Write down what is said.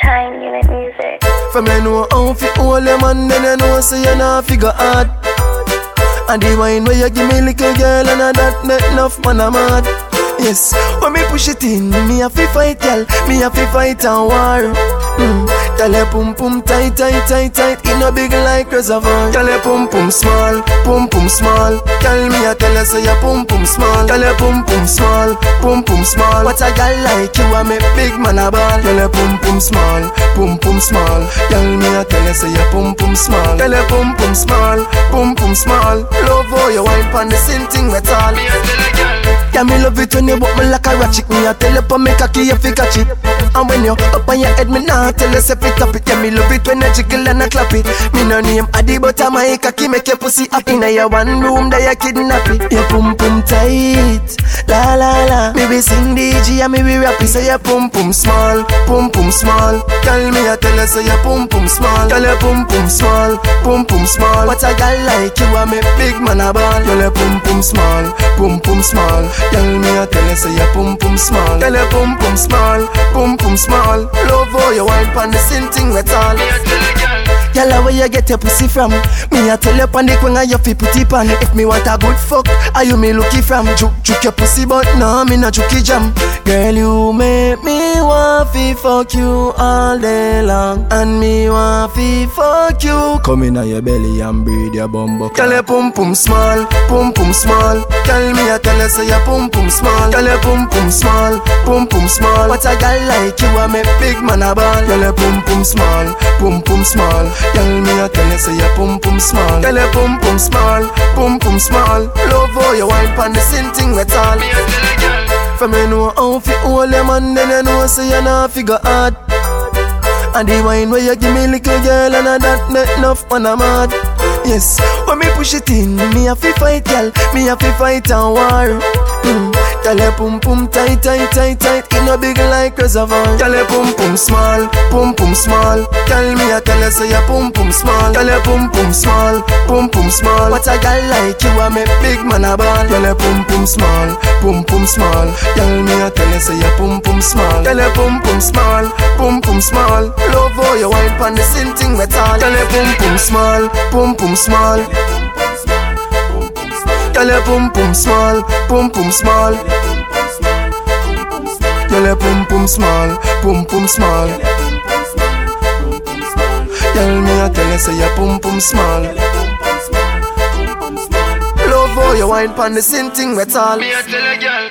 Time Unit Music. From you know how fi hold them and then you know say you not figure out. And the wine where you give me little girl and that make enough man a mad. Yes, when me push it in, me a fi fight girl, me a fi fight and war. Tell you pum pum tight, tight, tight, tight, in a big like reservoir. Tell you pum pum small, small. Tell me I tell you say you pum pum small. Tell you pum pum small, small. What a girl like you a make big man a ball. Tell you pum pum small, small. Tell me I tell you say you pum pum small. Tell you pum pum small. Love how you wine pon the same thing with all. Me a tell you girl. Yeah, me love it when you walk me like a ratchet. Me a tell you for me cocky you fi catch it. And when you up on your head, me nah tell you say pick up it. Yeah, me love it when you jiggle and I clap it. Me no name Adi, but I'm a cocky make your pussy happy. Now you one room that you kidnap it. You pum pum tight, la la la. Me we sing DJ and me we rap it. Say you pum pum small, small. Tell me I tell you say you pum pum small. Tell you pum pum small, small. What a girl like you a make big man a ball. Tell you pum pum small, small. Tell me I tell you say you pum pum small. Tell you pum pum small. Love how you wine pon the same thing with all. Girl, where you get your pussy from? Me a tell you pon the queen and you fi put it on. If me want a good fuck, are you me looky from? Juke your pussy but no, me no jukey jam. Girl, you make me want fi fuck you all day long. And me want fi fuck you. Come in your belly and breathe your bumbo. Tell you pum pum small, small. Tell me I tell you say you pum pum small. Tell you pum pum small, small. What a girl like you a make big man a ball. Tell you pum pum small, small. Tell me I tell you say you pum pum small. Tell you pum pum small. Love how you wine pon the same thing with all. Me a tell you girl. From you know how fi hold them and then you know say you not figure out. And the wine where you give me little girl and that make enough man a mad. Yes, when me push it in, me a fi fight girl, me a fi fight and war. Tell you pum pum tight, tight, tight, tight, in a big like reservoir. Tell you pum pum small. Tell me I tell you say you pum pum small. Tell you pum pum small. What a girl like you a make big man a ball. Tell you pum pum small. Tell me I tell you say you pum pum small. Tell you pum pum small. Love how you wine pon the same thing with all. Tell you pum pum small. Tell you pum pum small. Tell you pum pum small. Tell me I tell you say you pum pum small. Love how you wine pon the same thing with all. Me a tell you girl.